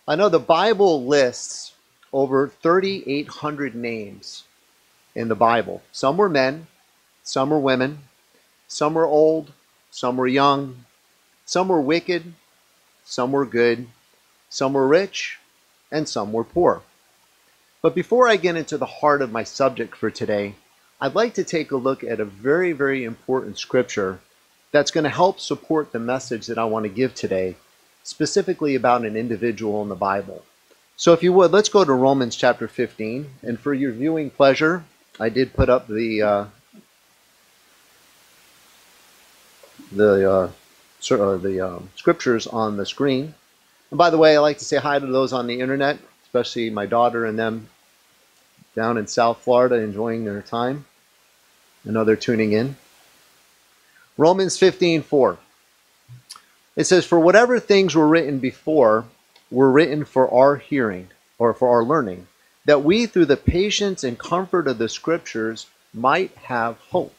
I know the Bible lists over 3,800 names in the Bible. Some were men, some were women, some were old, some were young, some were wicked, some were good, some were rich, and some were poor. But before I get into the heart of my subject for today, I'd like to take a look at a very, very important scripture that's going to help support the message that I want to give today, specifically about an individual in the Bible. So if you would, let's go to Romans chapter 15. And for your viewing pleasure, I did put up the scriptures on the screen. And by the way, I like to say hi to those on the internet, especially my daughter and them down in South Florida enjoying their time. I know they're tuning in. Romans 15:4. It says, "For whatever things were written before were written for our hearing," or for our learning, "that we through the patience and comfort of the scriptures might have hope."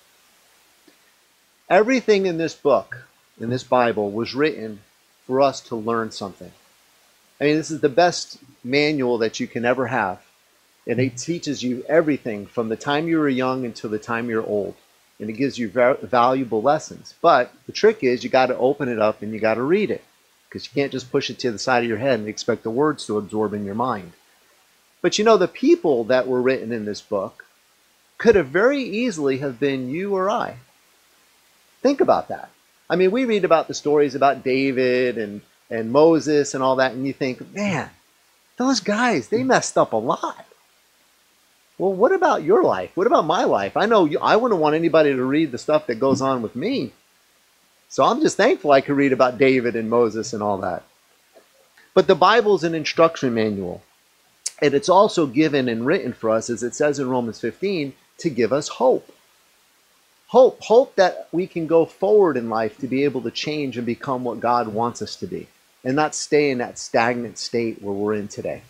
Everything in this book, in this Bible, was written for us to learn something. I mean, this is the best manual that you can ever have. And it teaches you everything from the time you were young until the time you're old. And it gives you valuable lessons. But the trick is you got to open it up and you got to read it. Because you can't just push it to the side of your head and expect the words to absorb in your mind. But you know, the people that were written in this book could have very easily have been you or I. Think about that. I mean, we read about the stories about David and Moses and all that, and you think, man, those guys, they messed up a lot. Well, what about your life? What about my life? I know I wouldn't want anybody to read the stuff that goes on with me. So I'm just thankful I could read about David and Moses and all that. But the Bible is an instruction manual. And it's also given and written for us, as it says in Romans 15, to give us hope. Hope that we can go forward in life to be able to change and become what God wants us to be. And not stay in that stagnant state where we're in today.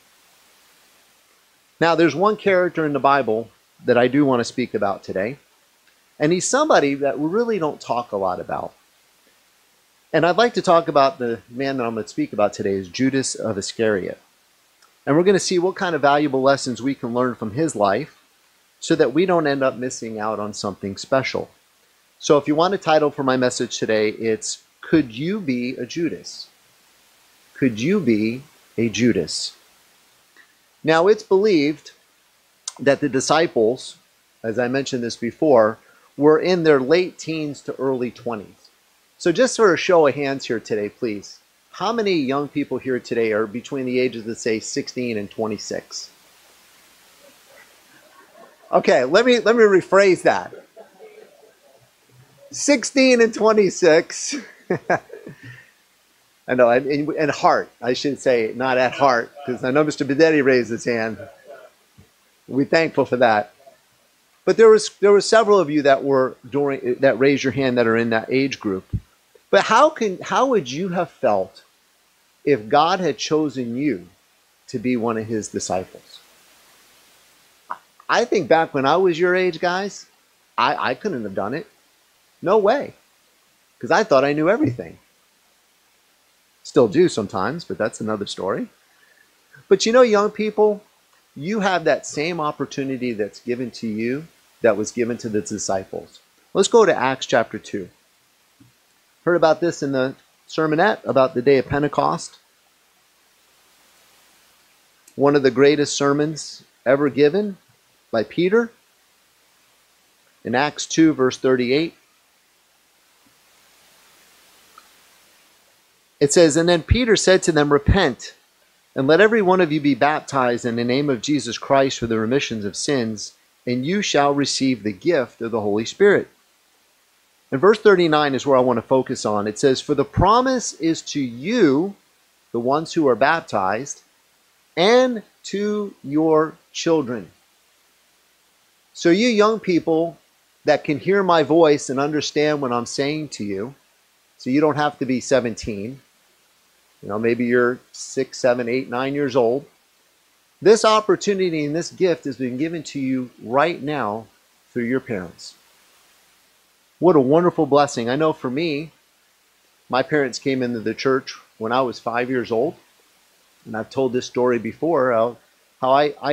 Now, there's one character in the Bible that I do want to speak about today. And he's somebody that we really don't talk a lot about. And I'd like to talk about the man that I'm going to speak about today is Judas of Iscariot. And we're going to see what kind of valuable lessons we can learn from his life so that we don't end up missing out on something special. So if you want a title for my message today, it's Could You Be a Judas? Could you be a Judas? Now, it's believed that the disciples, as I mentioned this before, were in their late teens to early 20s. So just for a show of hands here today, please. How many young people here today are between the ages of, say, 16 and 26? Okay, let me rephrase that. 16 and 26. I know, and heart, I should say, not at heart, because I know Mr. Bedetti raised his hand. We're thankful for that. But there were several of you that raised your hand that are in that age group. But how would you have felt if God had chosen you to be one of his disciples? I think back when I was your age, guys, I couldn't have done it. No way. Because I thought I knew everything. Still do sometimes, but that's another story. But you know, young people, you have that same opportunity that's given to you that was given to the disciples. Let's go to Acts chapter 2. Heard about this in the sermonette about the day of Pentecost. One of the greatest sermons ever given by Peter. In Acts 2, verse 38. It says, "And then Peter said to them, 'Repent, and let every one of you be baptized in the name of Jesus Christ for the remission of sins, and you shall receive the gift of the Holy Spirit.'" And verse 39 is where I want to focus on. It says, "For the promise is to you, the ones who are baptized, and to your children." So you young people that can hear my voice and understand what I'm saying to you, so you don't have to be 17. Maybe you're 6, 7, 8, 9 years old. This opportunity and this gift has been given to you right now through your parents. What a wonderful blessing. I know for me, my parents came into the church when I was 5 years old. And I've told this story before, how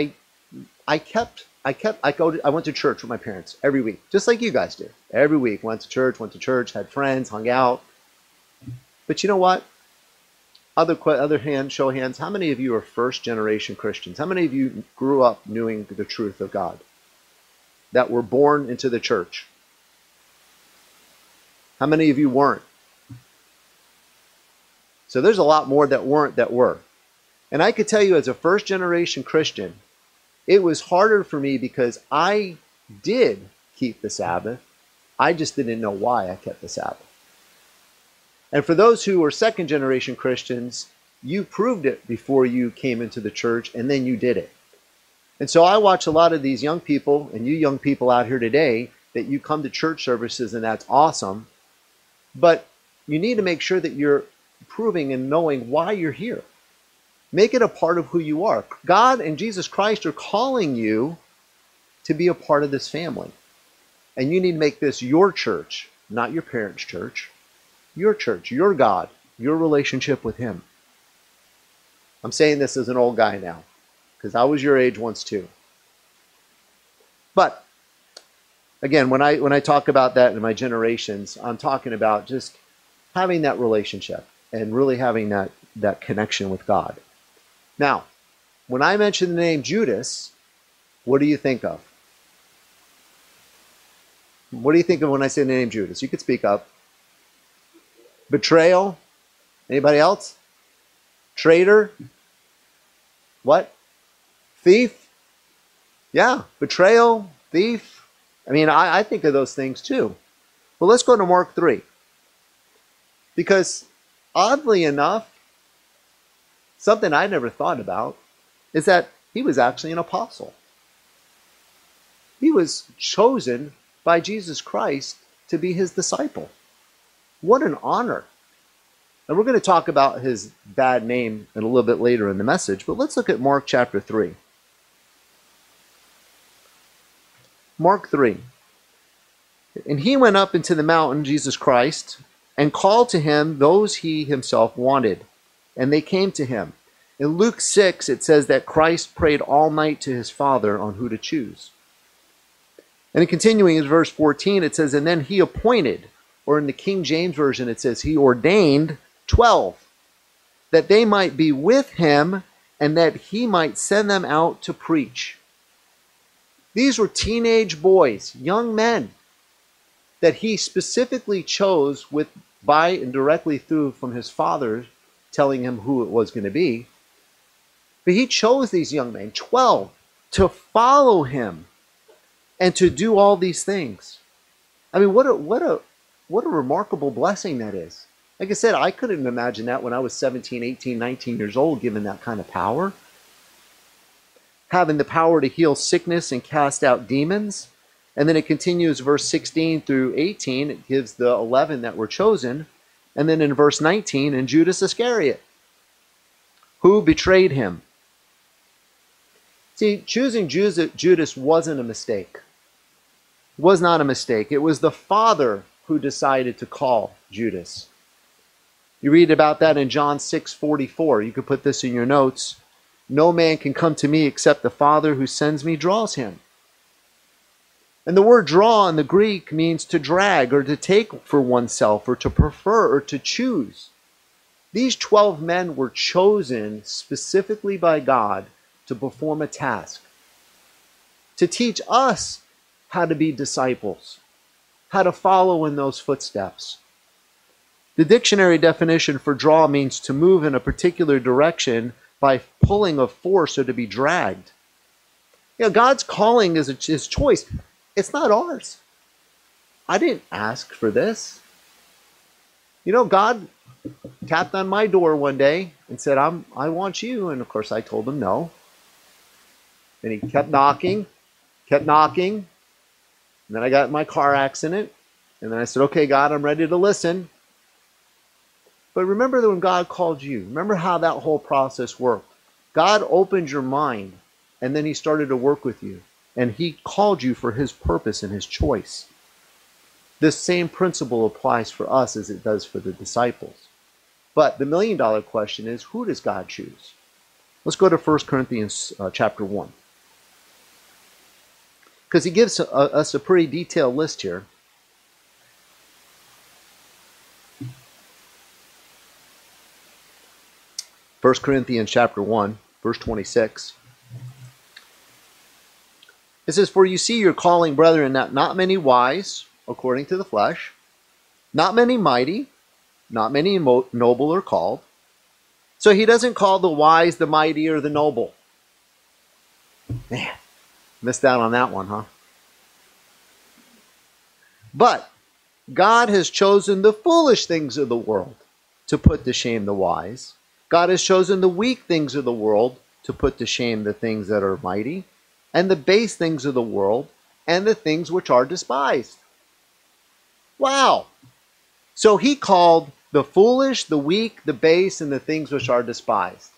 I went to church with my parents every week, just like you guys did. Every week, went to church, had friends, hung out. But you know what? Other hand, show of hands. How many of you are first generation Christians? How many of you grew up knowing the truth of God? That were born into the church? How many of you weren't? So there's a lot more that weren't that were. And I could tell you, as a first generation Christian, it was harder for me because I did keep the Sabbath. I just didn't know why I kept the Sabbath. And for those who are second generation Christians, you proved it before you came into the church, and then you did it. And so I watch a lot of these young people, and you young people out here today, that you come to church services, and that's awesome. But you need to make sure that you're proving and knowing why you're here. Make it a part of who you are. God and Jesus Christ are calling you to be a part of this family. And you need to make this your church, not your parents' church. Your church, your God, your relationship with Him. I'm saying this as an old guy now, because I was your age once too. But again, when I talk about that in my generations, I'm talking about just having that relationship and really having that connection with God. Now, when I mention the name Judas, what do you think of? What do you think of when I say the name Judas? You could speak up. Betrayal? Anybody else? Traitor? What? Thief? Yeah, betrayal, thief. I mean, I think of those things too. But let's go to Mark 3. Because oddly enough, something I never thought about is that he was actually an apostle. He was chosen by Jesus Christ to be his disciple. What an honor. And we're going to talk about his bad name a little bit later in the message, but let's look at Mark chapter 3. Mark 3. And he went up into the mountain, Jesus Christ, and called to him those he himself wanted, and they came to him. In Luke 6, it says that Christ prayed all night to his Father on who to choose. And in continuing in verse 14, it says, and then he appointed, or in the King James Version, it says he ordained 12, that they might be with him and that he might send them out to preach. These were teenage boys, young men, that he specifically chose by and directly through from his Father telling him who it was going to be. But he chose these young men, 12, to follow him and to do all these things. I mean, what a remarkable blessing that is. Like I said, I couldn't imagine that when I was 17, 18, 19 years old, given that kind of power. Having the power to heal sickness and cast out demons. And then it continues, verse 16 through 18, it gives the 11 that were chosen. And then in verse 19, and Judas Iscariot, who betrayed him. See, choosing Judas wasn't a mistake. It was not a mistake. It was the Father who decided to call Judas. You read about that in John 6:44. You could put this in your notes. No man can come to me except the Father who sends me draws him. And the word draw in the Greek means to drag or to take for oneself or to prefer or to choose. These 12 men were chosen specifically by God to perform a task, to teach us how to be disciples, how to follow in those footsteps. The dictionary definition for draw means to move in a particular direction by pulling of force or to be dragged. You know, God's calling is his choice. It's not ours. I didn't ask for this. You know, God tapped on my door one day and said, I want you. And of course I told him no. And he kept knocking. And then I got in my car accident. And then I said, okay, God, I'm ready to listen. But remember that when God called you, remember how that whole process worked. God opened your mind, and then he started to work with you. And he called you for his purpose and his choice. This same principle applies for us as it does for the disciples. But the million-dollar question is, who does God choose? Let's go to 1 Corinthians chapter 1. Because he gives us a pretty detailed list here. First Corinthians chapter 1, verse 26. It says, "For you see your calling, brethren, that not many wise, according to the flesh, not many mighty, not many noble are called." So he doesn't call the wise, the mighty, or the noble. Man, missed out on that one, huh? But God has chosen the foolish things of the world to put to shame the wise. God has chosen the weak things of the world to put to shame the things that are mighty, and the base things of the world, and the things which are despised. Wow! So he called the foolish, the weak, the base, and the things which are despised.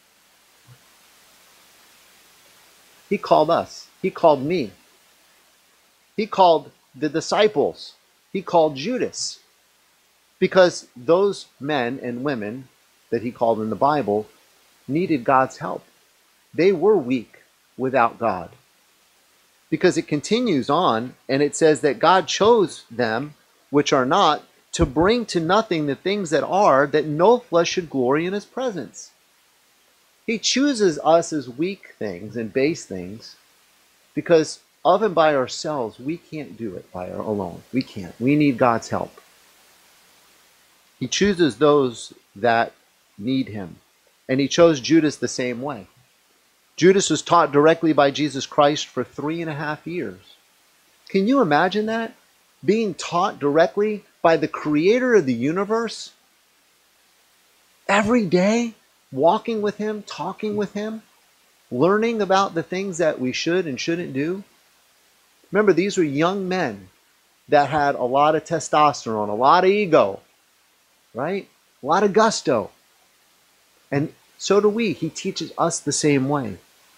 He called us. He called me. He called the disciples. He called Judas. Because those men and women that he called in the Bible needed God's help. They were weak without God. Because it continues on, and it says that God chose them, which are not, to bring to nothing the things that are, that no flesh should glory in his presence. He chooses us as weak things and base things because of and by ourselves, we can't do it by our alone. We can't. We need God's help. He chooses those that need him. And he chose Judas the same way. Judas was taught directly by Jesus Christ for 3.5 years. Can you imagine that? Being taught directly by the creator of the universe? Every day, walking with him, talking with him, learning about the things that we should and shouldn't do. Remember, these were young men that had a lot of testosterone, a lot of ego, right? A lot of gusto. And so do we. He teaches us the same way.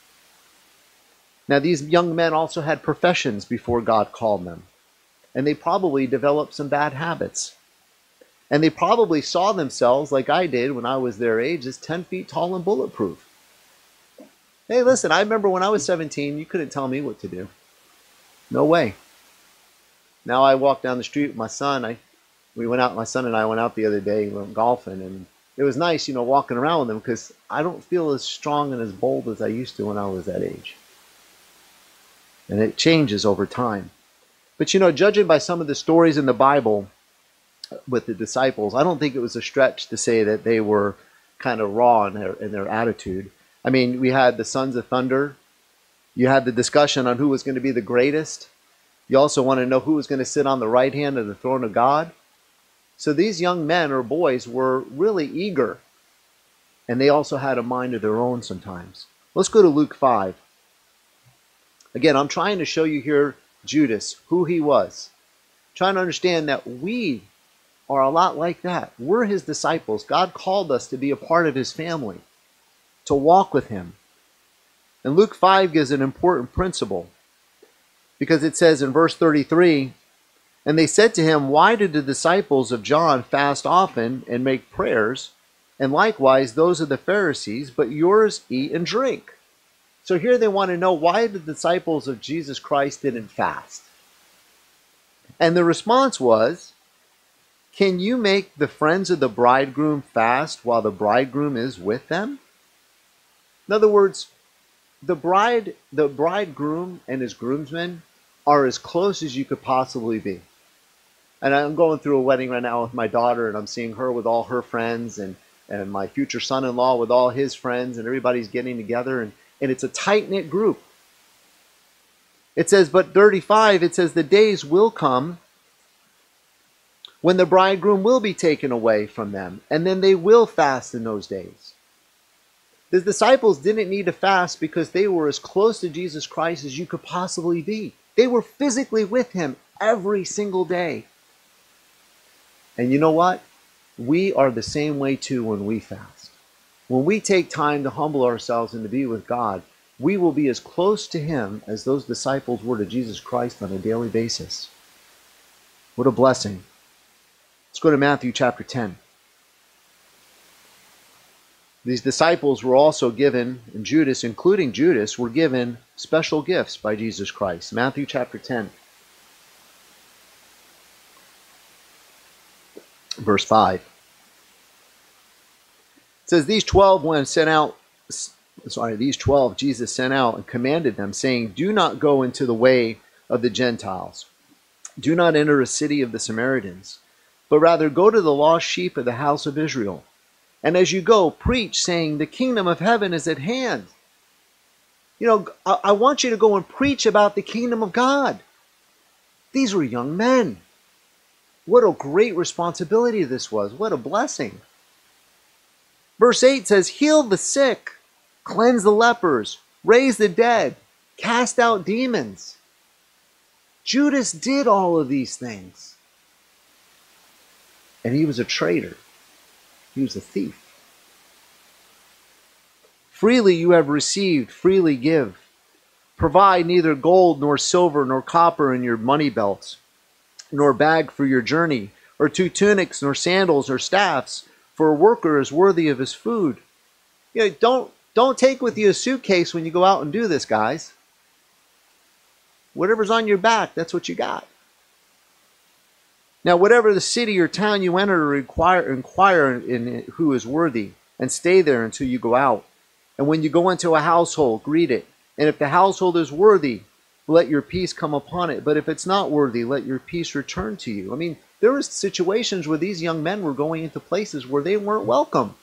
Now, these young men also had professions before God called them. And they probably developed some bad habits. And they probably saw themselves, like I did when I was their age, as 10 feet tall and bulletproof. Hey, listen, I remember when I was 17, you couldn't tell me what to do. No way. Now I walk down the street with my son. My son and I went out the other day, we went golfing, and it was nice, walking around with him because I don't feel as strong and as bold as I used to when I was that age. And it changes over time. But judging by some of the stories in the Bible with the disciples, I don't think it was a stretch to say that they were kind of raw in their attitude. I mean, we had the sons of thunder. You had the discussion on who was going to be the greatest. You also want to know who was going to sit on the right hand of the throne of God. So these young men or boys were really eager. And they also had a mind of their own sometimes. Let's go to Luke 5. Again, I'm trying to show you here Judas, who he was. Trying to understand that we are a lot like that. We're his disciples. God called us to be a part of his family, to walk with him. And Luke 5 gives an important principle because it says in verse 33, "And they said to him, Why did the disciples of John fast often and make prayers, and likewise those of the Pharisees, but yours eat and drink?" So here they want to know why the disciples of Jesus Christ didn't fast. And the response was, "Can you make the friends of the bridegroom fast while the bridegroom is with them?" In other words, the bridegroom and his groomsmen are as close as you could possibly be. And I'm going through a wedding right now with my daughter, and I'm seeing her with all her friends, and my future son-in-law with all his friends, and everybody's getting together, and it's a tight-knit group. It says, but 35, it says, "The days will come when the bridegroom will be taken away from them, and then they will fast in those days." The disciples didn't need to fast because they were as close to Jesus Christ as you could possibly be. They were physically with him every single day. And you know what? We are the same way too when we fast. When we take time to humble ourselves and to be with God, we will be as close to him as those disciples were to Jesus Christ on a daily basis. What a blessing. Let's go to Matthew chapter 10. These disciples were also given, and Judas, including Judas, were given special gifts by Jesus Christ. Matthew chapter 10, verse 5. It says, these 12 Jesus sent out and commanded them, saying, do not go into the way of the Gentiles. Do not enter a city of the Samaritans, but rather go to the lost sheep of the house of Israel. And as you go, preach, saying, the kingdom of heaven is at hand. You know, I want you to go and preach about the kingdom of God. These were young men. What a great responsibility this was. What a blessing. Verse 8 says, heal the sick, cleanse the lepers, raise the dead, cast out demons. Judas did all of these things. And he was a traitor. He was a thief. Freely you have received, freely give. Provide neither gold nor silver nor copper in your money belts, nor bag for your journey, or 2 tunics, nor sandals, or staffs, for a worker is worthy of his food. You know, don't take with you a suitcase when you go out and do this, guys. Whatever's on your back, that's what you got. Now, whatever the city or town you enter, inquire in who is worthy, and stay there until you go out. And when you go into a household, greet it. And if the household is worthy, let your peace come upon it. But if it's not worthy, let your peace return to you. I mean, there were situations where these young men were going into places where they weren't welcome.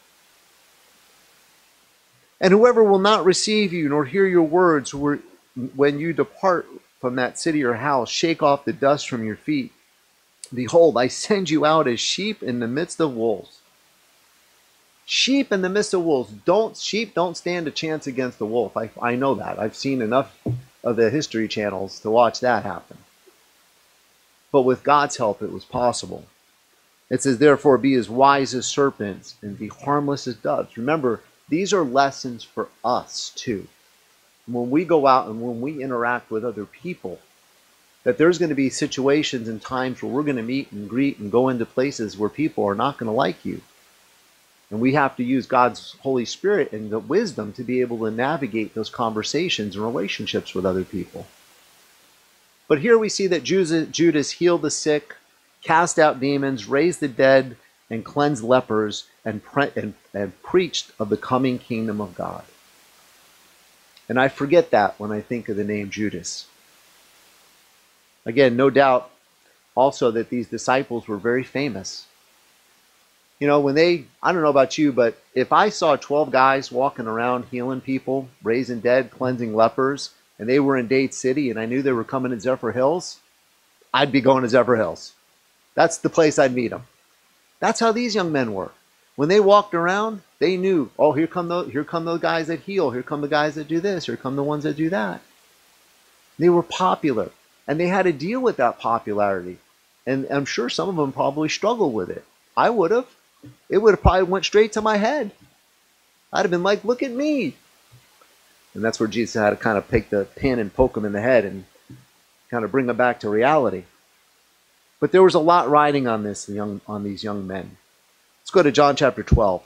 And whoever will not receive you nor hear your words, when you depart from that city or house, shake off the dust from your feet. Behold, I send you out as sheep in the midst of wolves. Sheep in the midst of wolves. Sheep don't stand a chance against the wolf. I know that. I've seen enough of the History Channels to watch that happen. But with God's help, it was possible. It says, therefore, be as wise as serpents and be harmless as doves. Remember, these are lessons for us too. When we go out and when we interact with other people, that there's going to be situations and times where we're going to meet and greet and go into places where people are not going to like you. And we have to use God's Holy Spirit and the wisdom to be able to navigate those conversations and relationships with other people. But here we see that Judas healed the sick, cast out demons, raised the dead, and cleansed lepers, and preached of the coming kingdom of God. And I forget that when I think of the name Judas. Again, no doubt also that these disciples were very famous. You know, I don't know about you, but if I saw 12 guys walking around healing people, raising dead, cleansing lepers, and they were in Dade City and I knew they were coming to Zephyr Hills, I'd be going to Zephyr Hills. That's the place I'd meet them. That's how these young men were. When they walked around, they knew, oh, here come those guys that heal. Here come the guys that do this. Here come the ones that do that. They were popular. And they had to deal with that popularity. And I'm sure some of them probably struggled with it. I would have. It would have probably went straight to my head. I'd have been like, look at me. And that's where Jesus had to kind of take the pin and poke him in the head and kind of bring them back to reality. But there was a lot riding on these young men. Let's go to John chapter 12.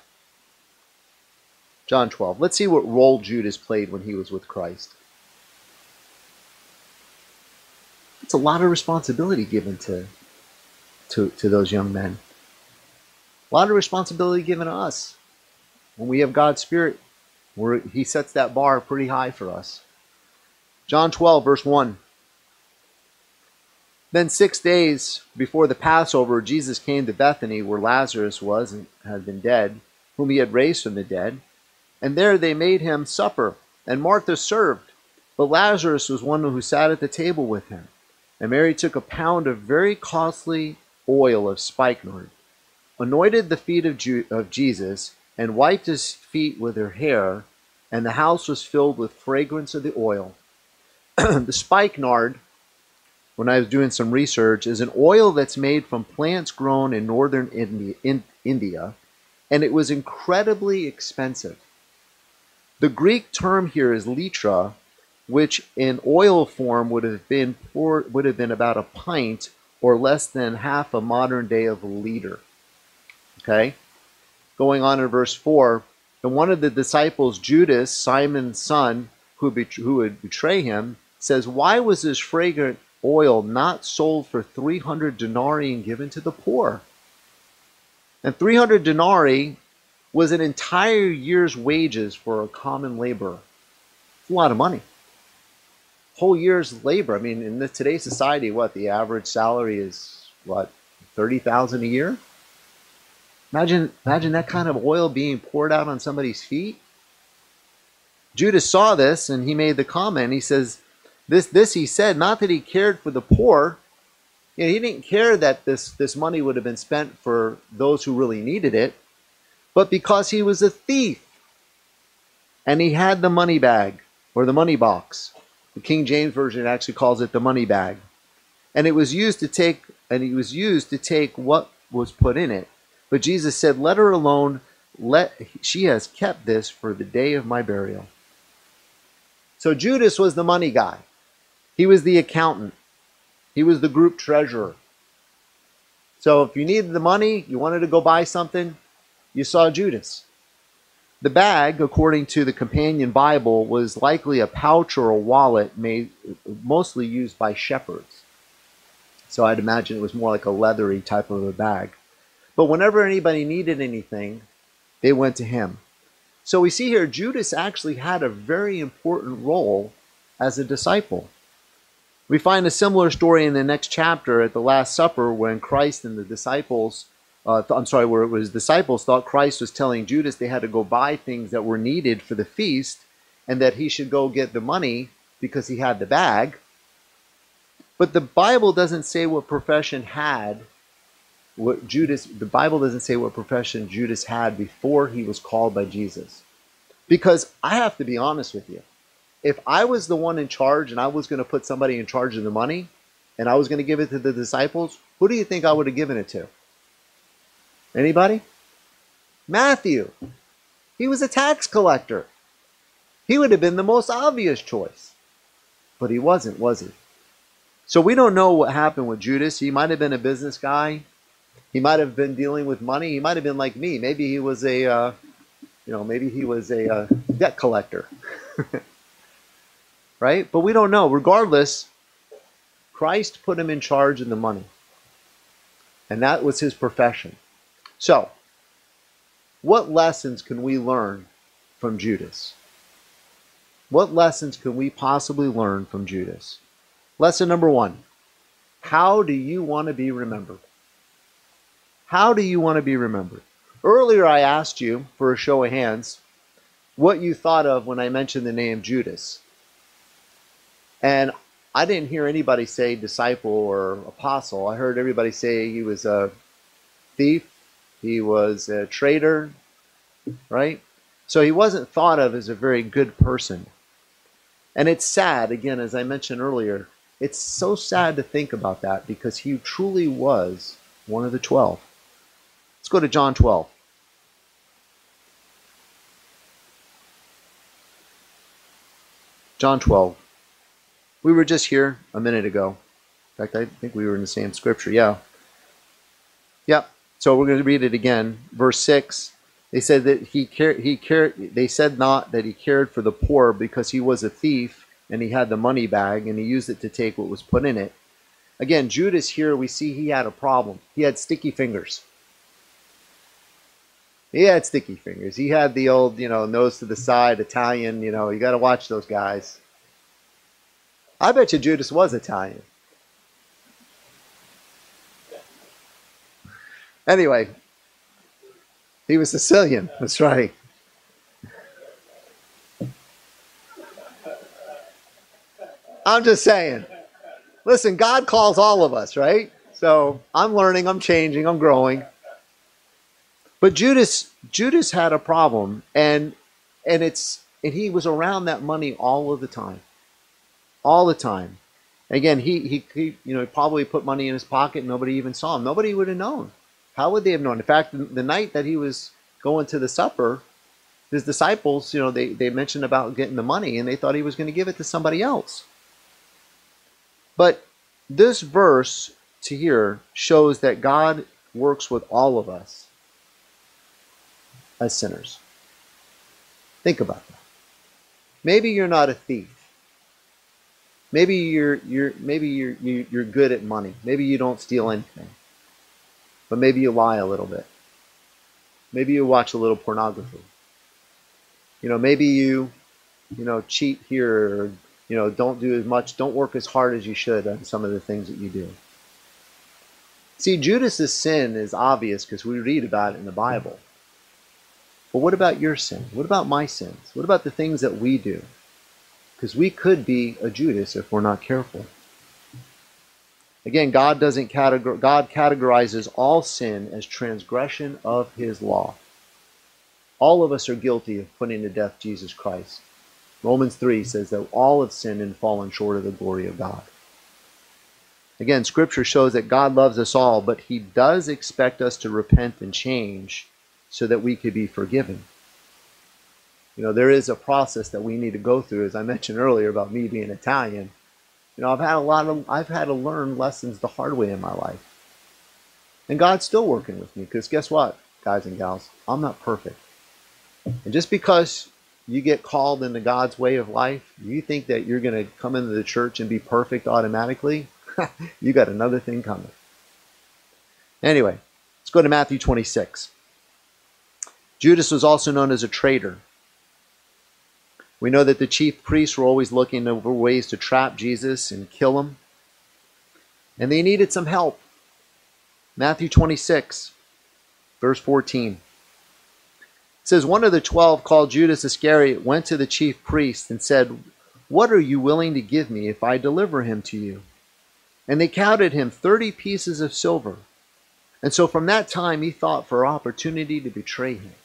John 12. Let's see what role Judas played when he was with Christ. It's a lot of responsibility given to those young men. A lot of responsibility given to us. When we have God's Spirit, He sets that bar pretty high for us. John 12, verse 1. Then 6 days before the Passover, Jesus came to Bethany, where Lazarus was and had been dead, whom He had raised from the dead. And there they made Him supper, and Martha served. But Lazarus was one who sat at the table with Him. And Mary took a pound of very costly oil of spikenard, anointed the feet of Jesus, and wiped His feet with her hair, and the house was filled with fragrance of the oil. The spikenard, when I was doing some research, is an oil that's made from plants grown in northern India, and it was incredibly expensive. The Greek term here is litra, which in oil form would have been about a pint or less than half a modern day of a liter. Okay? Going on in verse 4, And one of the disciples, Judas, Simon's son, who would betray him, says, "Why was this fragrant oil not sold for 300 denarii and given to the poor?" And 300 denarii was an entire year's wages for a common laborer. It's a lot of money. Whole year's labor. I mean, in today's society, what, the average salary is, what, 30,000 a year? Imagine that kind of oil being poured out on somebody's feet. Judas saw this and he made the comment. He says, this he said, not that he cared for the poor. You know, he didn't care that this money would have been spent for those who really needed it, but because he was a thief. And he had the money bag or the money box. The King James Version actually calls it the money bag. And it was used to take what was put in it. But Jesus said, "Let her alone. She has kept this for the day of my burial." So Judas was the money guy. He was the accountant. He was the group treasurer. So if you needed the money, you wanted to go buy something, you saw Judas. The bag, according to the Companion Bible, was likely a pouch or a wallet mostly used by shepherds. So I'd imagine it was more like a leathery type of a bag. But whenever anybody needed anything, they went to him. So we see here Judas actually had a very important role as a disciple. We find a similar story in the next chapter at the Last Supper when Christ and the disciples, where it was disciples thought Christ was telling Judas they had to go buy things that were needed for the feast and that he should go get the money because he had the bag. But the Bible doesn't say what profession Judas had before he was called by Jesus. Because I have to be honest with you. If I was the one in charge and I was going to put somebody in charge of the money and I was going to give it to the disciples, who do you think I would have given it to? Anybody? Matthew. He was a tax collector. He would have been the most obvious choice. But he wasn't, was he? So we don't know what happened with Judas. He might have been a business guy. He might have been dealing with money. He might have been like me. Maybe he was a debt collector. Right? But we don't know. Regardless, Christ put him in charge of the money. And that was his profession. So, what lessons can we learn from Judas? What lessons can we possibly learn from Judas? Lesson number 1. How do you want to be remembered? How do you want to be remembered? Earlier I asked you, for a show of hands, what you thought of when I mentioned the name Judas. And I didn't hear anybody say disciple or apostle. I heard everybody say he was a thief, he was a traitor, right? So he wasn't thought of as a very good person. And it's sad, again, as I mentioned earlier, it's so sad to think about that because he truly was one of the 12. Let's go to John 12. John 12. We were just here a minute ago. In fact, I think we were in the same scripture. Yeah. Yep. So we're going to read it again. Verse 6. They said that they said not that he cared for the poor because he was a thief and he had the money bag and he used it to take what was put in it. Again, Judas here, we see he had a problem. He had sticky fingers. He had sticky fingers. He had the old, nose to the side, Italian, you got to watch those guys. I bet you Judas was Italian. Anyway, he was Sicilian. That's right. I'm just saying. Listen, God calls all of us, right? So I'm learning, I'm changing, I'm growing. But Judas had a problem, and he was around that money all of the time. All the time. Again, he probably put money in his pocket and nobody even saw him. Nobody would have known. How would they have known? In fact, the night that he was going to the supper, his disciples, they mentioned about getting the money and they thought he was going to give it to somebody else. But this verse to here shows that God works with all of us as sinners. Think about that. Maybe you're not a thief. Maybe you're good at money. Maybe you don't steal anything. But maybe you lie a little bit. Maybe you watch a little pornography. Maybe you cheat here, or don't do as much, don't work as hard as you should on some of the things that you do. See, Judas's sin is obvious because we read about it in the Bible. But what about your sin? What about my sins? What about the things that we do? Because we could be a Judas if we're not careful. Again, God categorizes all sin as transgression of his law. All of us are guilty of putting to death Jesus Christ. Romans 3 says that all have sinned and fallen short of the glory of God. Again, Scripture shows that God loves us all, but he does expect us to repent and change so that we could be forgiven. There is a process that we need to go through, as I mentioned earlier about me being Italian. I've had to learn lessons the hard way in my life. And God's still working with me, because guess what, guys and gals? I'm not perfect. And just because you get called into God's way of life, you think that you're going to come into the church and be perfect automatically? You got another thing coming. Anyway, let's go to Matthew 26. Judas was also known as a traitor. We know that the chief priests were always looking over ways to trap Jesus and kill him. And they needed some help. Matthew 26, verse 14. It says, one of the 12, called Judas Iscariot, went to the chief priests and said, "What are you willing to give me if I deliver him to you?" And they counted him 30 pieces of silver. And so from that time he thought for opportunity to betray him.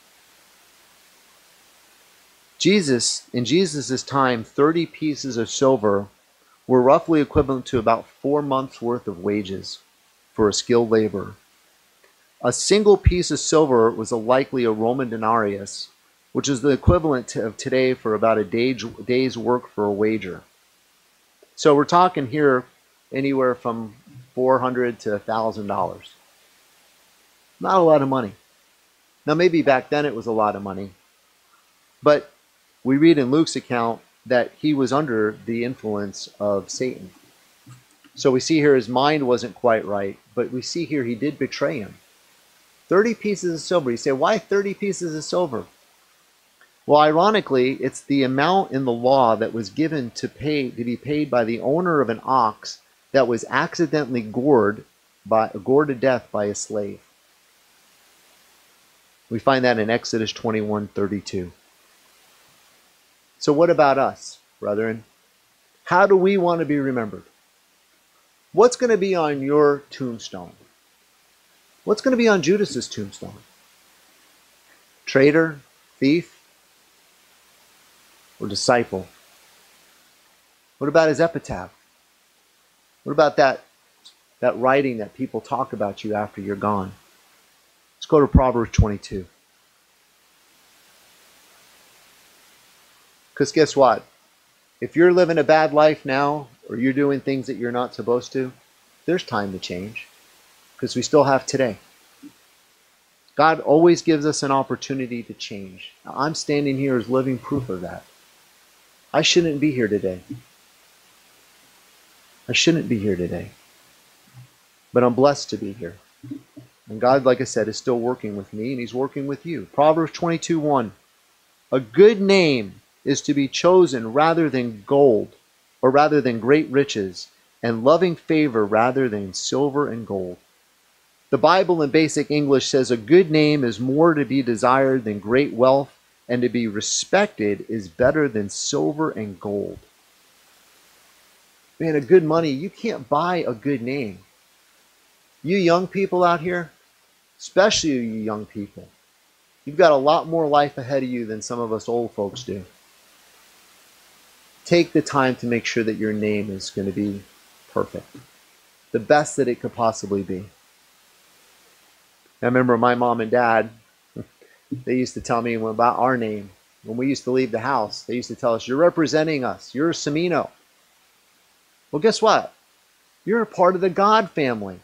In Jesus' time, 30 pieces of silver were roughly equivalent to about 4 months' worth of wages for a skilled laborer. A single piece of silver was likely a Roman denarius, which is the equivalent of today for about a day's work for a wager. So we're talking here anywhere from $400 to $1,000. Not a lot of money. Now maybe back then it was a lot of money, but we read in Luke's account that he was under the influence of Satan. So we see here his mind wasn't quite right, but we see here he did betray him. 30 pieces of silver. You say, why 30 pieces of silver? Well, ironically, it's the amount in the law that was given to be paid by the owner of an ox that was accidentally gored to death by a slave. We find that in Exodus 21:32. So what about us, brethren? How do we want to be remembered? What's going to be on your tombstone? What's going to be on Judas's tombstone? Traitor, thief, or disciple? What about his epitaph? What about that writing that people talk about you after you're gone? Let's go to Proverbs 22. Because guess what? If you're living a bad life now, or you're doing things that you're not supposed to, there's time to change. Because we still have today. God always gives us an opportunity to change. Now, I'm standing here as living proof of that. I shouldn't be here today. I shouldn't be here today. But I'm blessed to be here. And God, like I said, is still working with me, and he's working with you. Proverbs 22:1. A good name is to be chosen rather than gold, or rather than great riches, and loving favor rather than silver and gold. The Bible in basic English says a good name is more to be desired than great wealth, and to be respected is better than silver and gold. Man, a good money, you can't buy a good name. You young people out here, especially you young people, you've got a lot more life ahead of you than some of us old folks do. Take the time to make sure that your name is going to be perfect. The best that it could possibly be. I remember my mom and dad, they used to tell me about our name. When we used to leave the house, they used to tell us, "You're representing us. You're Semino." Well, guess what? You're a part of the God family.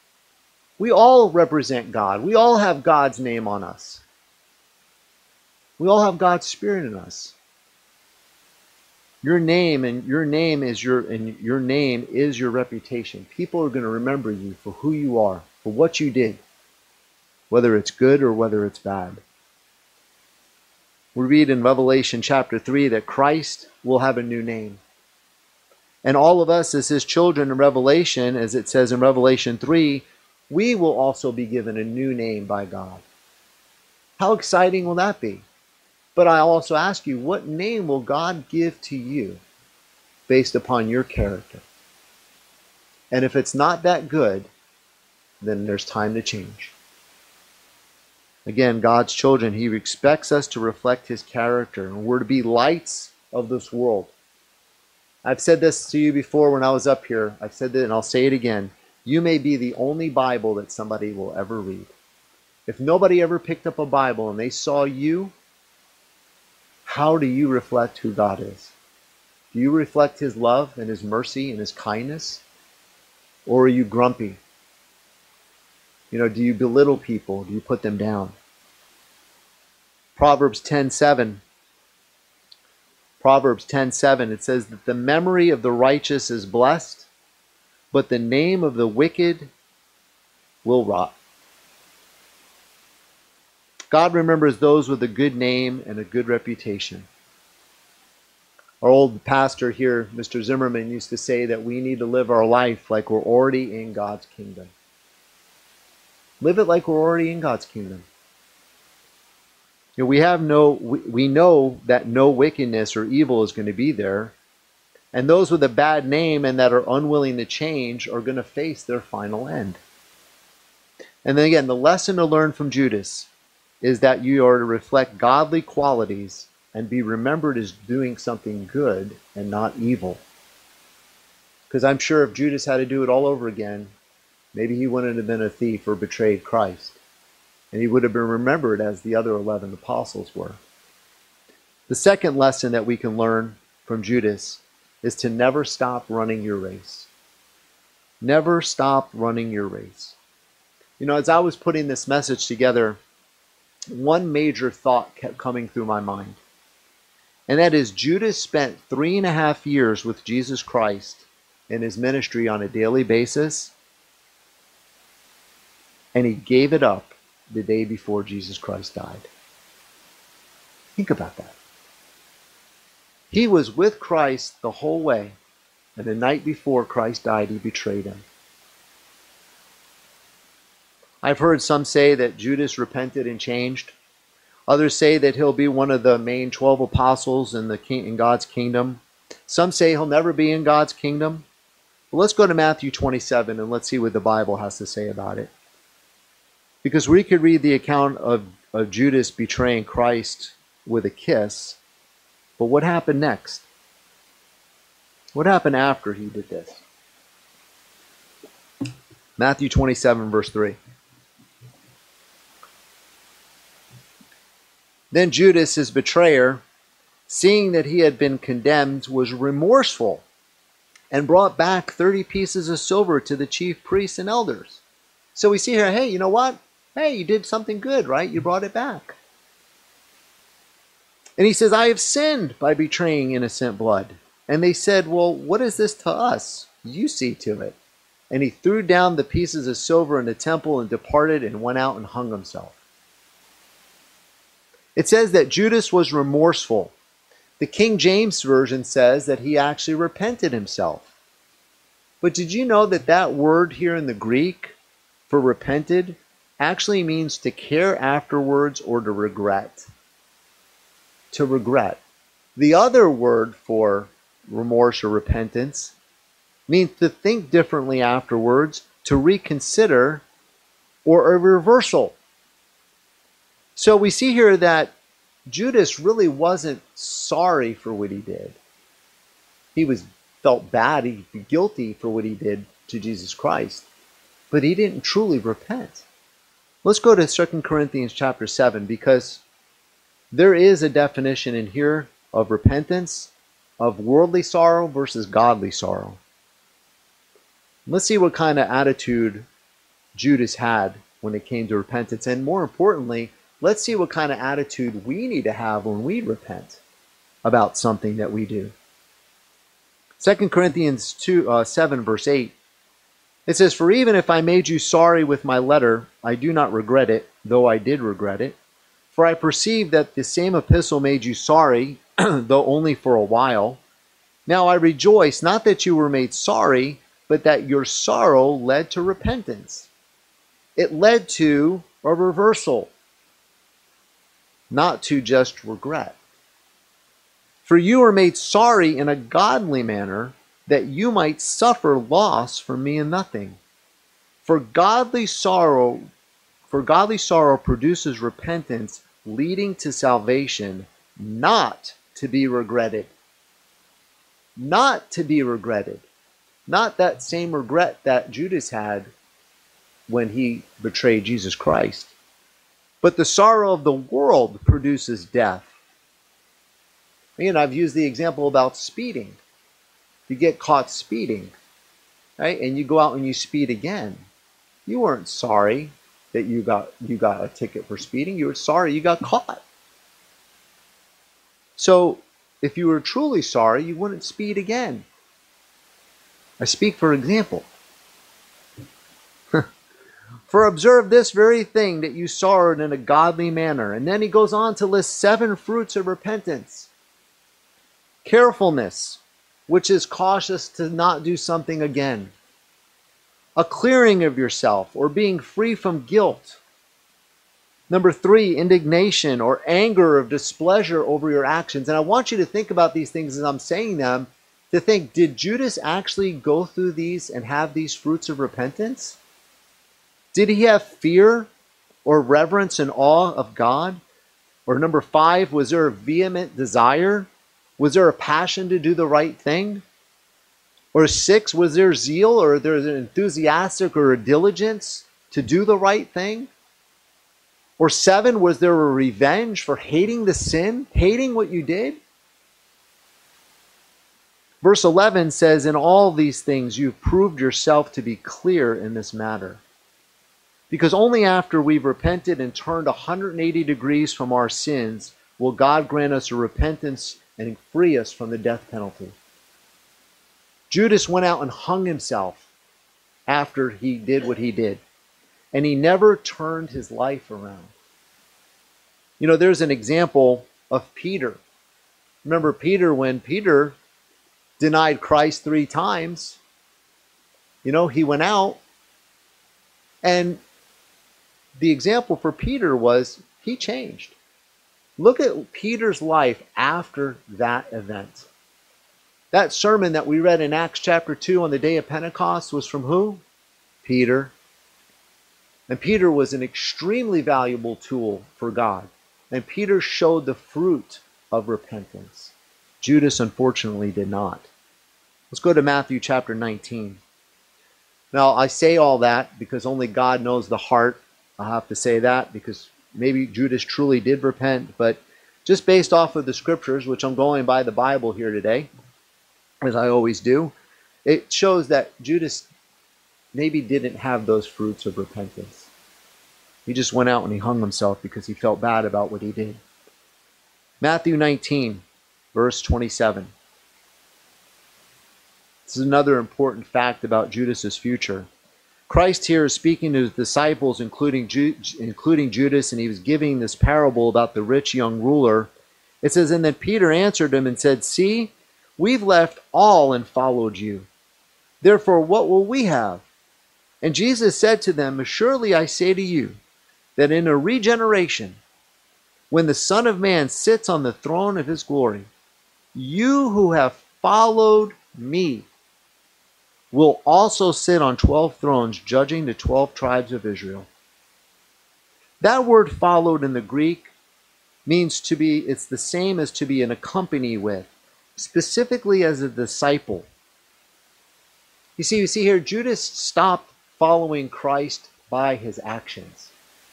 We all represent God. We all have God's name on us. We all have God's Spirit in us. Your name is your reputation. People are going to remember you for who you are, for what you did, whether it's good or whether it's bad. We read in Revelation chapter 3 that Christ will have a new name. And all of us as his children in Revelation, as it says in Revelation 3, we will also be given a new name by God. How exciting will that be? But I also ask you, what name will God give to you based upon your character? And if it's not that good, then there's time to change. Again, God's children, he expects us to reflect his character, and we're to be lights of this world. I've said this to you before when I was up here. I've said that and I'll say it again. You may be the only Bible that somebody will ever read. If nobody ever picked up a Bible and they saw you, how do you reflect who God is? Do you reflect his love and his mercy and his kindness? Or are you grumpy? Do you belittle people? Do you put them down? Proverbs 10:7. Proverbs 10:7, it says that the memory of the righteous is blessed, but the name of the wicked will rot. God remembers those with a good name and a good reputation. Our old pastor here, Mr. Zimmerman, used to say that we need to live our life like we're already in God's kingdom. Live it like we're already in God's kingdom. We know that no wickedness or evil is going to be there. And those with a bad name and that are unwilling to change are going to face their final end. And then again, the lesson to learn from Judas is that you are to reflect godly qualities and be remembered as doing something good and not evil. Because I'm sure if Judas had to do it all over again, maybe he wouldn't have been a thief or betrayed Christ. And he would have been remembered as the other 11 apostles were. The second lesson that we can learn from Judas is to never stop running your race. Never stop running your race. As I was putting this message together, one major thought kept coming through my mind. And that is, Judas spent 3.5 years with Jesus Christ in his ministry on a daily basis, and he gave it up the day before Jesus Christ died. Think about that. He was with Christ the whole way, and the night before Christ died, he betrayed him. I've heard some say that Judas repented and changed. Others say that he'll be one of the main 12 apostles in God's kingdom. Some say he'll never be in God's kingdom. Well, let's go to Matthew 27 and let's see what the Bible has to say about it. Because we could read the account of Judas betraying Christ with a kiss, but what happened next? What happened after he did this? Matthew 27, verse 3. Then Judas, his betrayer, seeing that he had been condemned, was remorseful and brought back 30 pieces of silver to the chief priests and elders. So we see here, hey, you know what? Hey, you did something good, right? You brought it back. And he says, I have sinned by betraying innocent blood. And they said, well, what is this to us? You see to it. And he threw down the pieces of silver in the temple and departed and went out and hung himself. It says that Judas was remorseful. The King James Version says that he actually repented himself. But did you know that that word here in the Greek for repented actually means to care afterwards or to regret? To regret. The other word for remorse or repentance means to think differently afterwards, to reconsider, or a reversal. So we see here that Judas really wasn't sorry for what he did. He felt bad, he was guilty for what he did to Jesus Christ, but he didn't truly repent. Let's go to 2 Corinthians chapter 7, because there is a definition in here of repentance, of worldly sorrow versus godly sorrow. Let's see what kind of attitude Judas had when it came to repentance, and more importantly, let's see what kind of attitude we need to have when we repent about something that we do. 2 Corinthians 7, verse 8. It says, "For even if I made you sorry with my letter, I do not regret it, though I did regret it. For I perceive that the same epistle made you sorry, though only for a while. Now I rejoice, not that you were made sorry, but that your sorrow led to repentance." It led to a reversal, not to just regret. "For you were made sorry in a godly manner, that you might suffer loss from me in nothing. For godly sorrow produces repentance, leading to salvation, not to be regretted." Not to be regretted. Not that same regret that Judas had when he betrayed Jesus Christ. But the sorrow of the world produces death. And I've used the example about speeding. You get caught speeding, right? And you go out and you speed again. You weren't sorry that you got a ticket for speeding. You were sorry you got caught. So if you were truly sorry, you wouldn't speed again. I speak for example. "For observe this very thing, that you sorrowed in a godly manner." And then he goes on to list 7 fruits of repentance. Carefulness, which is cautious to not do something again. A clearing of yourself, or being free from guilt. Number 3, indignation or anger of displeasure over your actions. And I want you to think about these things as I'm saying them, to think, did Judas actually go through these and have these fruits of repentance? Did he have fear or reverence and awe of God? Or number 5, was there a vehement desire? Was there a passion to do the right thing? Or 6, was there zeal, or there was an enthusiastic or a diligence to do the right thing? Or 7, was there a revenge for hating the sin, hating what you did? Verse 11 says, "In all these things you've proved yourself to be clear in this matter." Because only after we've repented and turned 180 degrees from our sins will God grant us a repentance and free us from the death penalty. Judas went out and hung himself after he did what he did. And he never turned his life around. You know, there's an example of Peter. Remember Peter, when Peter denied Christ 3 times, you know, he went out, and the example for Peter was he changed. Look at Peter's life after that event. That sermon that we read in Acts chapter 2 on the day of Pentecost was from who? Peter. And Peter was an extremely valuable tool for God. And Peter showed the fruit of repentance. Judas, unfortunately, did not. Let's go to Matthew chapter 19. Now, I say all that because only God knows the heart. I'll have to say that because maybe Judas truly did repent. But just based off of the scriptures, which I'm going by the Bible here today, as I always do, it shows that Judas maybe didn't have those fruits of repentance. He just went out and he hung himself because he felt bad about what he did. Matthew 19, verse 27. This is another important fact about Judas's future. Christ here is speaking to his disciples, including Judas, and he was giving this parable about the rich young ruler. It says, "And then Peter answered him and said, 'See, we've left all and followed you. Therefore, what will we have?' And Jesus said to them, 'Surely I say to you, that in a regeneration, when the Son of Man sits on the throne of his glory, you who have followed me will also sit on 12 thrones, judging the 12 tribes of Israel.'" That word "followed" in the Greek means to be, it's the same as to be an accompany with, specifically as a disciple. You see here, Judas stopped following Christ by his actions.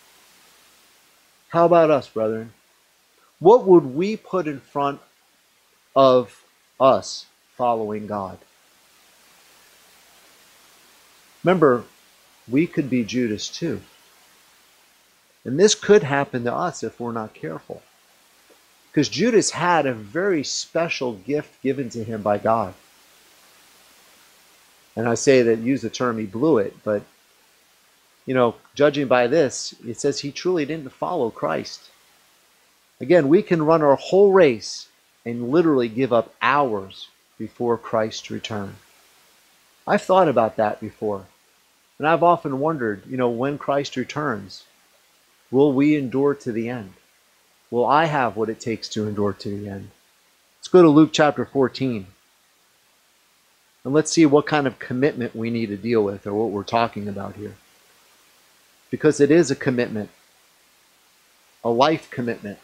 How about us, brethren? What would we put in front of us following God? Remember, we could be Judas too. And this could happen to us if we're not careful. Because Judas had a very special gift given to him by God. And I say that, use the term, he blew it, but judging by this, it says he truly didn't follow Christ. Again, we can run our whole race and literally give up hours before Christ's return. I've thought about that before. And I've often wondered, when Christ returns, will we endure to the end? Will I have what it takes to endure to the end? Let's go to Luke chapter 14. And let's see what kind of commitment we need to deal with, or what we're talking about here. Because it is a commitment, a life commitment.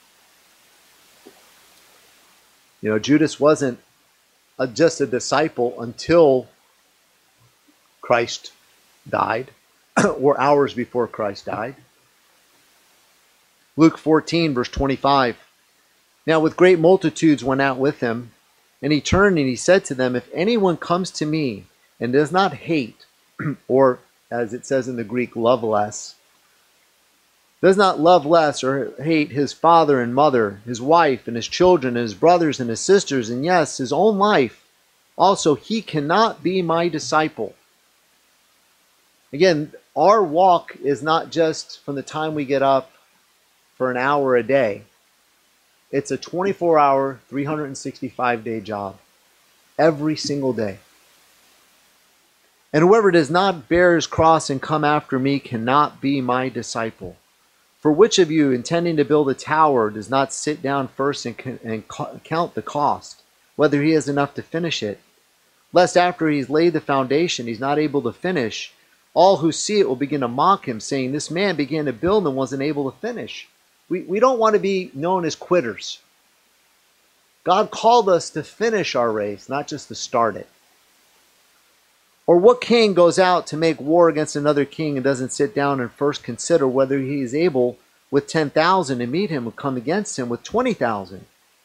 Judas wasn't just a disciple until Christ died, or hours before Christ died. Luke 14, verse 25. Now with great multitudes went out with him, and he turned and he said to them, if anyone comes to me and does not hate, or as it says in the Greek, love less, does not love less or hate his father and mother, his wife and his children and his brothers and his sisters, and yes, his own life, also he cannot be my disciple. Again, our walk is not just from the time we get up for an hour a day. It's a 24-hour, 365-day job. Every single day. And whoever does not bear his cross and come after me cannot be my disciple. For which of you, intending to build a tower, does not sit down first and count the cost, whether he has enough to finish it? Lest after he's laid the foundation, he's not able to finish. All who see it will begin to mock him, saying, this man began to build and wasn't able to finish. We don't want to be known as quitters. God called us to finish our race, not just to start it. Or what king goes out to make war against another king and doesn't sit down and first consider whether he is able with 10,000 to meet him and come against him with 20,000?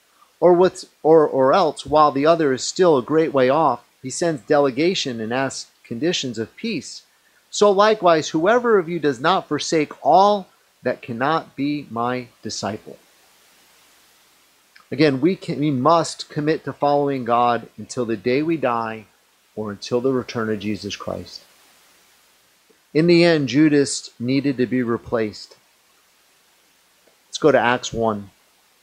Or else, while the other is still a great way off, he sends delegation and asks conditions of peace. So likewise, whoever of you does not forsake all, that cannot be my disciple. Again, we must commit to following God until the day we die, or until the return of Jesus Christ. In the end, Judas needed to be replaced. Let's go to Acts 1.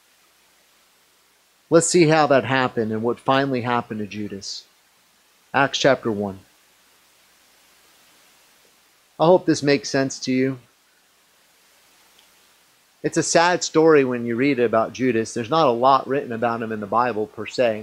Let's see how that happened and what finally happened to Judas. Acts chapter 1. I hope this makes sense to you. It's a sad story when you read about Judas. There's not a lot written about him in the Bible per se.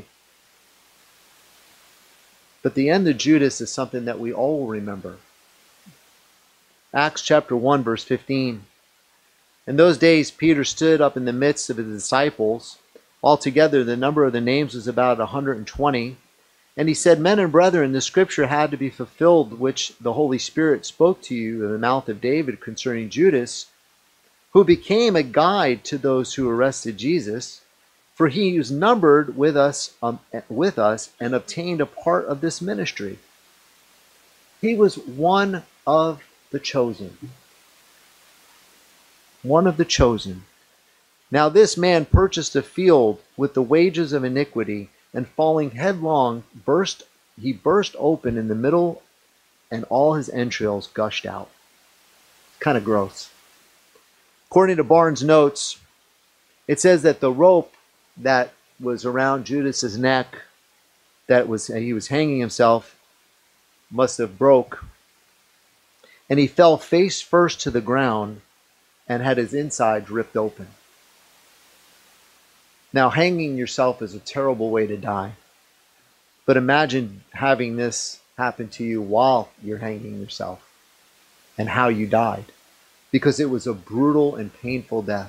But the end of Judas is something that we all remember. Acts chapter 1, verse 15. In those days Peter stood up in the midst of his disciples. Altogether the number of the names was about 120. And he said, men and brethren, the scripture had to be fulfilled, which the Holy Spirit spoke to you in the mouth of David concerning Judas, who became a guide to those who arrested Jesus. For he was numbered with us and obtained a part of this ministry. He was one of the chosen. One of the chosen. Now this man purchased a field with the wages of iniquity, and falling headlong, he burst open in the middle, and all his entrails gushed out. Kind of gross. According to Barnes' notes, it says that the rope that was around Judas's neck, he was hanging himself, must have broke, and he fell face first to the ground and had his insides ripped open. Now, hanging yourself is a terrible way to die, but imagine having this happen to you while you're hanging yourself and how you died, because it was a brutal and painful death.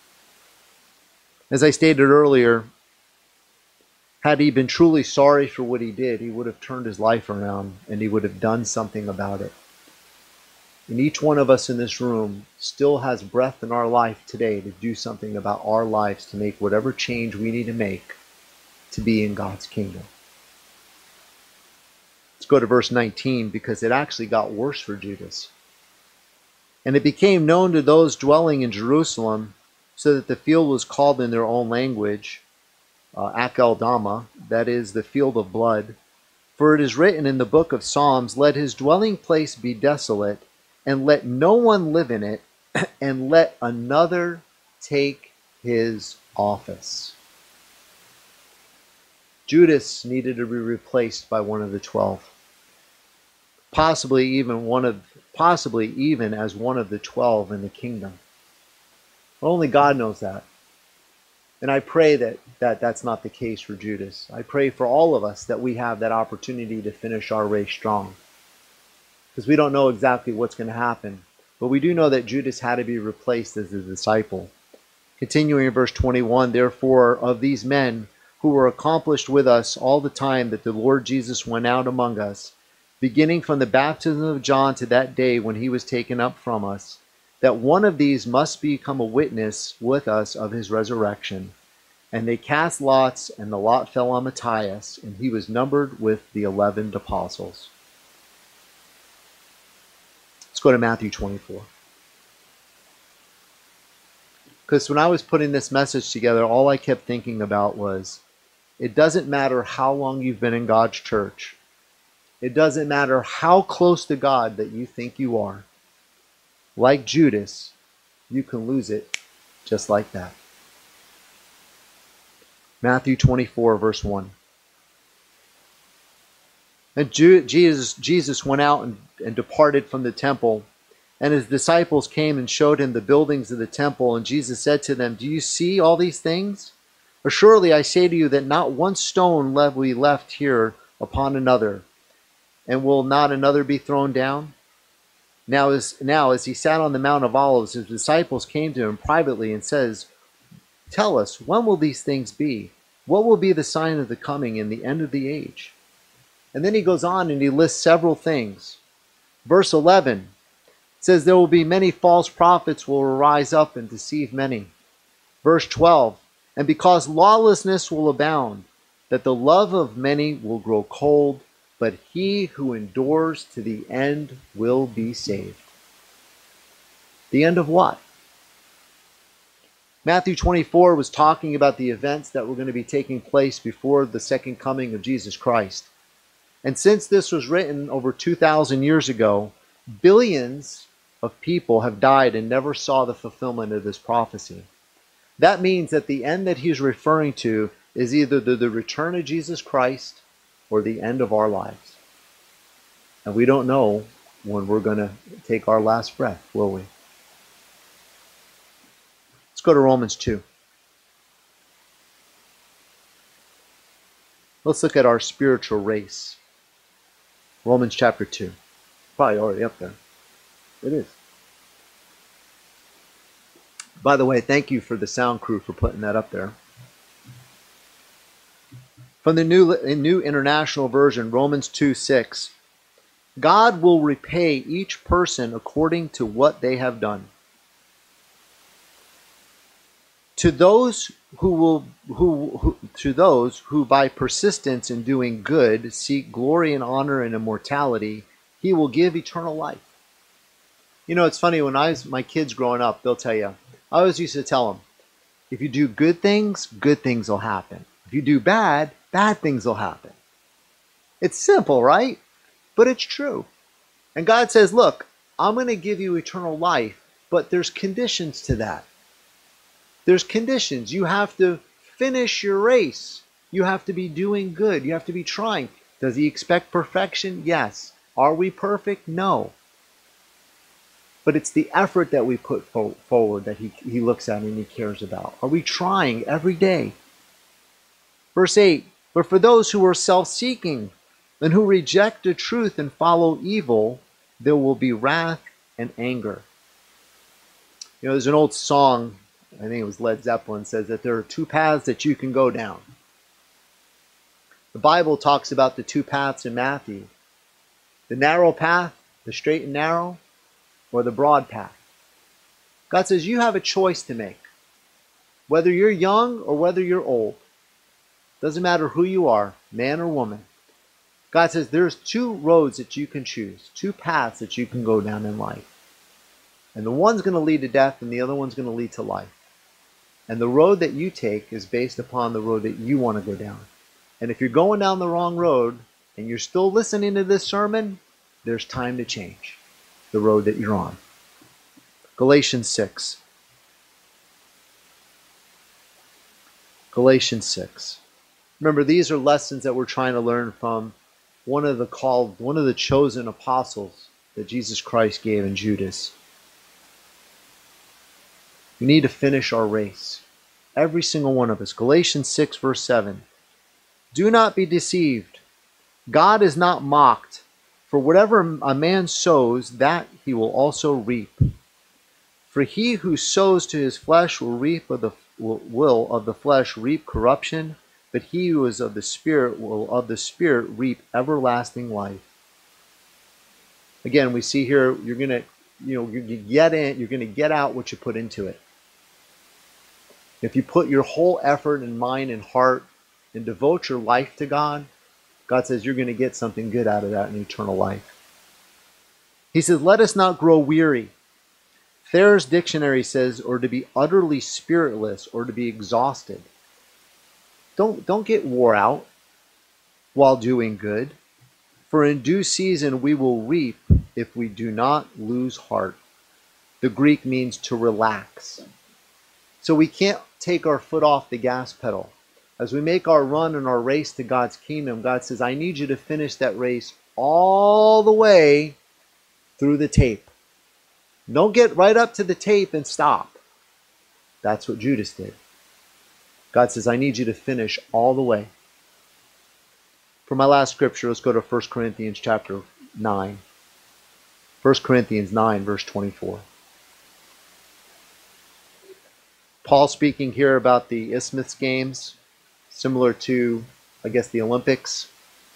As I stated earlier, had he been truly sorry for what he did, he would have turned his life around and he would have done something about it. And each one of us in this room still has breath in our life today to do something about our lives, to make whatever change we need to make to be in God's kingdom. Let's go to verse 19, because it actually got worse for Judas. And it became known to those dwelling in Jerusalem, so that the field was called in their own language, Akeldama, that is, the field of blood. For it is written in the book of Psalms, let his dwelling place be desolate, and let no one live in it, and let another take his office. Judas needed to be replaced by one of the 12. Possibly even as one of the 12 in the kingdom. But only God knows that. And I pray that that's not the case for Judas. I pray for all of us that we have that opportunity to finish our race strong. Because we don't know exactly what's going to happen. But we do know that Judas had to be replaced as a disciple. Continuing in verse 21, therefore of these men who were accomplished with us all the time that the Lord Jesus went out among us, beginning from the baptism of John to that day when he was taken up from us, that one of these must become a witness with us of his resurrection. And they cast lots, and the lot fell on Matthias, and he was numbered with the 11 apostles. Let's go to Matthew 24. Because when I was putting this message together, all I kept thinking about was, it doesn't matter how long you've been in God's church. It doesn't matter how close to God that you think you are. Like Judas, you can lose it just like that. Matthew 24, verse 1. And Jesus went out and departed from the temple, and his disciples came and showed him the buildings of the temple. And Jesus said to them, do you see all these things? Assuredly, I say to you that not one stone will be left here upon another, and will not another be thrown down? Now as he sat on the Mount of Olives, his disciples came to him privately and says, tell us, when will these things be? What will be the sign of the coming and the end of the age? And then he goes on and he lists several things. Verse 11 says there will be many false prophets will rise up and deceive many. Verse 12, and because lawlessness will abound, that the love of many will grow cold, but he who endures to the end will be saved. The end of what? Matthew 24 was talking about the events that were going to be taking place before the second coming of Jesus Christ. And since this was written over 2,000 years ago, billions of people have died and never saw the fulfillment of this prophecy. That means that the end that he's referring to is either the return of Jesus Christ or the end of our lives. And we don't know when we're going to take our last breath, will we? Let's go to Romans 2. Let's look at our spiritual race. Romans chapter 2. Probably already up there. It is. By the way, thank you for the sound crew for putting that up there. From the New International Version, Romans 2:6. God will repay each person according to what they have done. To those who by persistence in doing good seek glory and honor and immortality, he will give eternal life. You know, it's funny, when my kids growing up, they'll tell you, I always used to tell them, if you do good things will happen. If you do bad things will happen. It's simple, right? But it's true. And God says, look, I'm going to give you eternal life, but there's conditions to that. There's conditions. You have to finish your race. You have to be doing good. You have to be trying. Does he expect perfection? Yes. Are we perfect? No. But it's the effort that we put forward that he looks at and he cares about. Are we trying every day? Verse 8, but for those who are self-seeking and who reject the truth and follow evil, there will be wrath and anger. You know, there's an old song, I think it was Led Zeppelin, says that there are two paths that you can go down. The Bible talks about the two paths in Matthew. The narrow path, the straight and narrow, or the broad path. God says you have a choice to make. Whether you're young or whether you're old. Doesn't matter who you are, man or woman. God says there's two roads that you can choose. Two paths that you can go down in life. And the one's going to lead to death and the other one's going to lead to life. And the road that you take is based upon the road that you want to go down. And if you're going down the wrong road and you're still listening to this sermon, there's time to change the road that you're on. Galatians 6. Galatians 6. Remember, these are lessons that we're trying to learn from one of the chosen apostles that Jesus Christ gave in Judas. We need to finish our race. Every single one of us. Galatians 6 verse 7. Do not be deceived. God is not mocked. For whatever a man sows, that he will also reap. For he who sows to his flesh will of the flesh reap corruption, but he who is of the Spirit will of the Spirit reap everlasting life. Again, we see here you're gonna get out what you put into it. If you put your whole effort and mind and heart and devote your life to God, God says you're going to get something good out of that in eternal life. He says, let us not grow weary. Thayer's dictionary says, or to be utterly spiritless, or to be exhausted. Don't get wore out while doing good. For in due season we will reap if we do not lose heart. The Greek means to relax. So we can't take our foot off the gas pedal. As we make our run and our race to God's kingdom, God says, I need you to finish that race all the way through the tape. Don't get right up to the tape and stop. That's what Judas did. God says, I need you to finish all the way. For my last scripture, let's go to 1 Corinthians chapter 9. 1 Corinthians 9, verse 24. Paul speaking here about the Isthmus Games, similar to, I guess, the Olympics.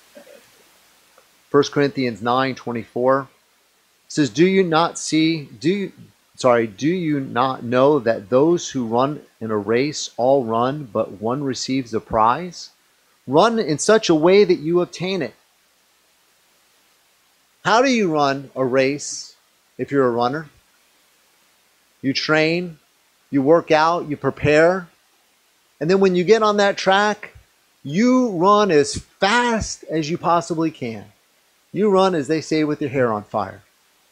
1 Corinthians 9:24 says, do you not know that those who run in a race all run, but one receives the prize? Run in such a way that you obtain it. How do you run a race if you're a runner? You train, you work out, you prepare, and then when you get on that track, you run as fast as you possibly can. You run, as they say, with your hair on fire.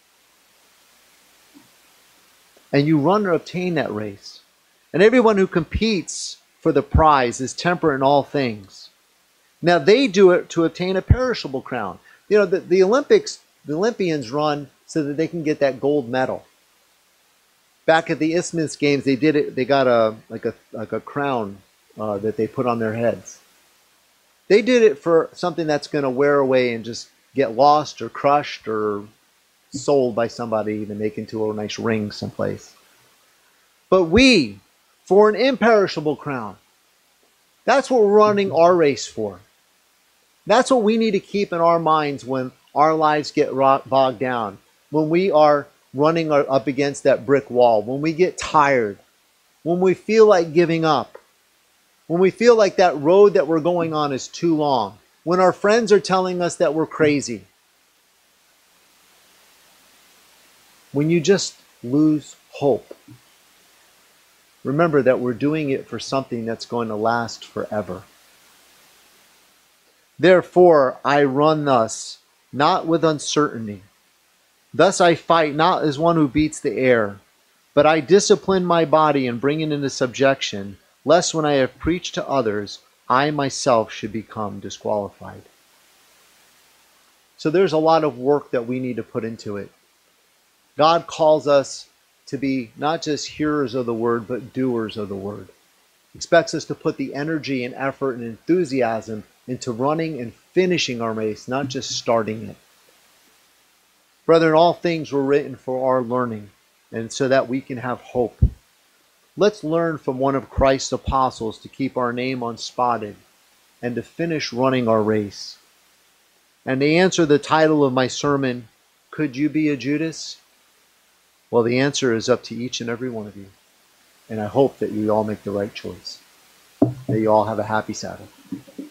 And you run to obtain that race. And everyone who competes for the prize is temperate in all things. Now they do it to obtain a perishable crown. You know, the Olympians run so that they can get that gold medal. Back at the Isthmus Games, they did it. They got a crown that they put on their heads. They did it for something that's going to wear away and just get lost or crushed or sold by somebody to make into a nice ring someplace. But we, for an imperishable crown, that's what we're running our race for. That's what we need to keep in our minds when our lives get bogged down, when we are running up against that brick wall, when we get tired, when we feel like giving up, when we feel like that road that we're going on is too long, when our friends are telling us that we're crazy, when you just lose hope. Remember that we're doing it for something that's going to last forever. Therefore, I run thus, not with uncertainty. Thus I fight not as one who beats the air, but I discipline my body and bring it into subjection, lest when I have preached to others, I myself should become disqualified. So there's a lot of work that we need to put into it. God calls us to be not just hearers of the word, but doers of the word. He expects us to put the energy and effort and enthusiasm into running and finishing our race, not just starting it. Brethren, all things were written for our learning, and so that we can have hope. Let's learn from one of Christ's apostles to keep our name unspotted and to finish running our race. And to answer the title of my sermon, could you be a Judas? Well, the answer is up to each and every one of you. And I hope that you all make the right choice. That you all have a happy Sabbath.